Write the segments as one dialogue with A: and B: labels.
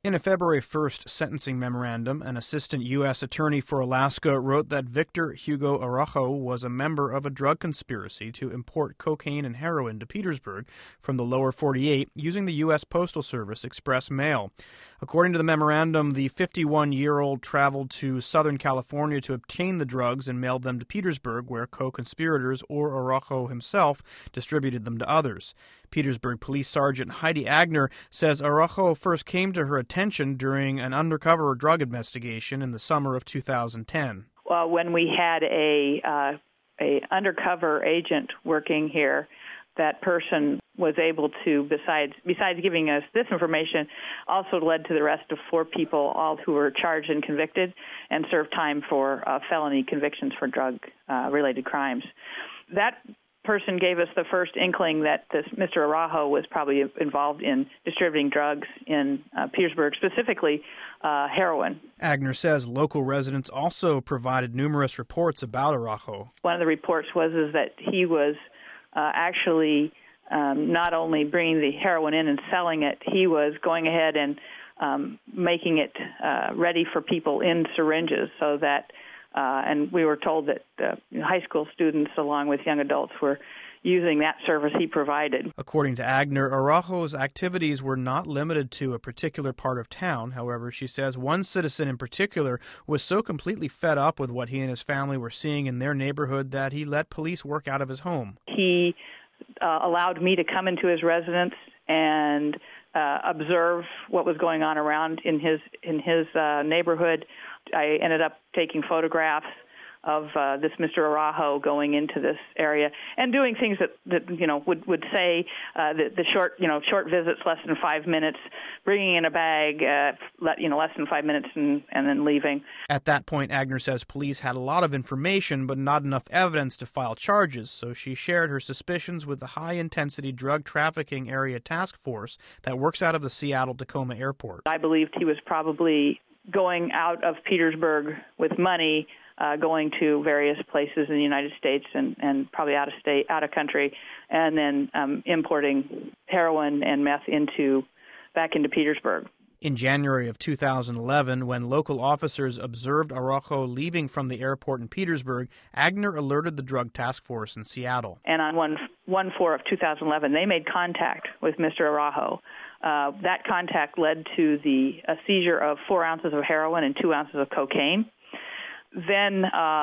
A: In a February 1st sentencing memorandum, an assistant U.S. attorney for Alaska wrote that Victor Hugo Araujo was a member of a drug conspiracy to import cocaine and heroin to Petersburg from the lower 48 using the U.S. Postal Service Express Mail. According to the memorandum, the 51-year-old traveled to Southern California to obtain the drugs and mailed them to Petersburg, where co-conspirators or Araujo himself distributed them to others. Petersburg Police Sergeant Heidi Agner says Araujo first came to her attention during an undercover drug investigation in the summer of 2010.
B: Well, when we had a undercover agent working here, that person was able to, besides giving us this information, also led to the arrest of 4 people, all who were charged and convicted, and served time for felony convictions for drug-related crimes. That person gave us the first inkling that this Mr. Araujo was probably involved in distributing drugs in Petersburg, specifically heroin.
A: Agner says local residents also provided numerous reports about Araujo.
B: One of the reports was that he was actually not only bringing the heroin in and selling it, he was going ahead and making it ready for people in syringes so that and we were told that high school students, along with young adults, were using that service he provided.
A: According to Agner, Araujo's activities were not limited to a particular part of town. However, she says one citizen in particular was so completely fed up with what he and his family were seeing in their neighborhood that he let police work out of his home.
B: He allowed me to come into his residence and observe what was going on around in his neighborhood. I ended up taking photographs of this Mr. Araujo going into this area and doing things that would say the short visits, less than 5 minutes, bringing in a bag, less than 5 minutes, and then leaving.
A: At that point, Agner says police had a lot of information but not enough evidence to file charges, so she shared her suspicions with the high-intensity drug trafficking area task force that works out of the Seattle-Tacoma airport.
B: I believed he was probably going out of Petersburg with money, going to various places in the United States and probably out of country, and then importing heroin and meth back into Petersburg.
A: In January of 2011, when local officers observed Araujo leaving from the airport in Petersburg, Agner alerted the drug task force in Seattle.
B: And on 1/4 of 2011, they made contact with Mr. Araujo. That contact led to the seizure of 4 ounces of heroin and 2 ounces of cocaine. Then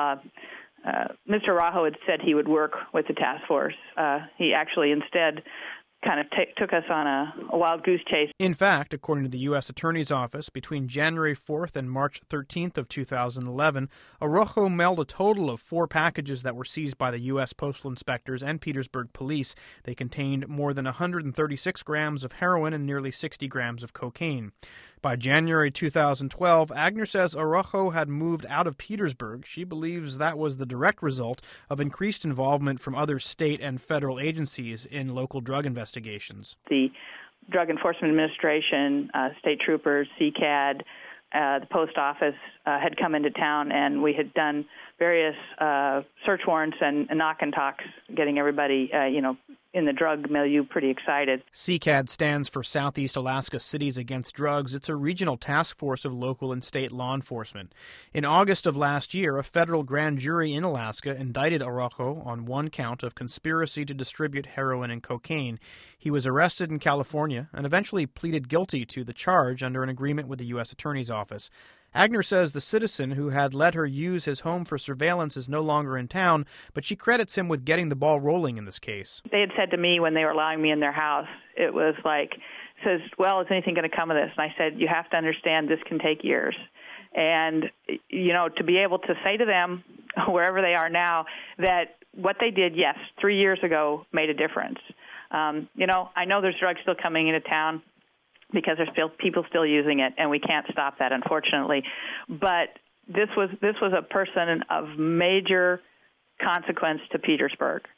B: Mr. Araujo had said he would work with the task force. He actually instead kind of took us on a wild goose chase.
A: In fact, according to the U.S. Attorney's Office, between January 4th and March 13th of 2011, Araujo mailed a total of 4 packages that were seized by the U.S. Postal Inspectors and Petersburg Police. They contained more than 136 grams of heroin and nearly 60 grams of cocaine. By January 2012, Agner says Araujo had moved out of Petersburg. She believes that was the direct result of increased involvement from other state and federal agencies in local drug investigations.
B: The Drug Enforcement Administration, state troopers, CCAD, the post office had come into town, and we had done various search warrants and knock and talks, getting everybody, in the drug milieu pretty excited.
A: CCAD stands for Southeast Alaska Cities Against Drugs. It's a regional task force of local and state law enforcement. In August of last year, a federal grand jury in Alaska indicted Araujo on 1 count of conspiracy to distribute heroin and cocaine. He was arrested in California and eventually pleaded guilty to the charge under an agreement with the U.S. Attorney's Office. Agner says the citizen who had let her use his home for surveillance is no longer in town, but she credits him with getting the ball rolling in this case.
B: They had said to me when they were allowing me in their house, it was like, says, well, is anything going to come of this? And I said, you have to understand this can take years. And, to be able to say to them, wherever they are now, that what they did, yes, 3 years ago made a difference. I know there's drugs still coming into town, because there's still people still using it, and we can't stop that, unfortunately. But this was a person of major consequence to Petersburg.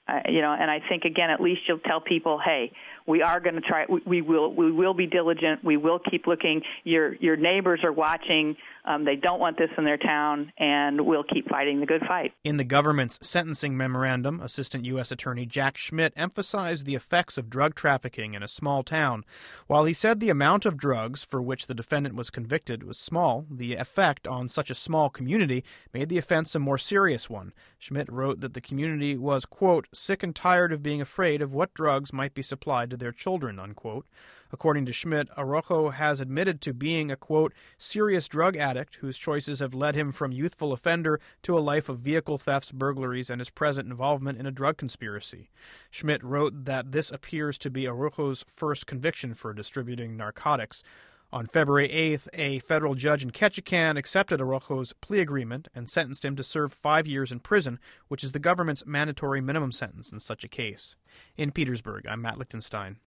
B: And I think, again, at least you'll tell people, hey, we are going to try. We will be diligent. We will keep looking. Your neighbors are watching. They don't want this in their town, and we'll keep fighting the good fight.
A: In the government's sentencing memorandum, Assistant U.S. Attorney Jack Schmitt emphasized the effects of drug trafficking in a small town. While he said the amount of drugs for which the defendant was convicted was small, the effect on such a small community made the offense a more serious one. Schmitt wrote that the community was, quote, sick and tired of being afraid of what drugs might be supplied to their children, unquote. According to Schmitt, Araujo has admitted to being a, quote, serious drug addict whose choices have led him from youthful offender to a life of vehicle thefts, burglaries, and his present involvement in a drug conspiracy. Schmitt wrote that this appears to be Araujo's first conviction for distributing narcotics. On February 8th, a federal judge in Ketchikan accepted Araujo's plea agreement and sentenced him to serve 5 years in prison, which is the government's mandatory minimum sentence in such a case. In Petersburg, I'm Matt Lichtenstein.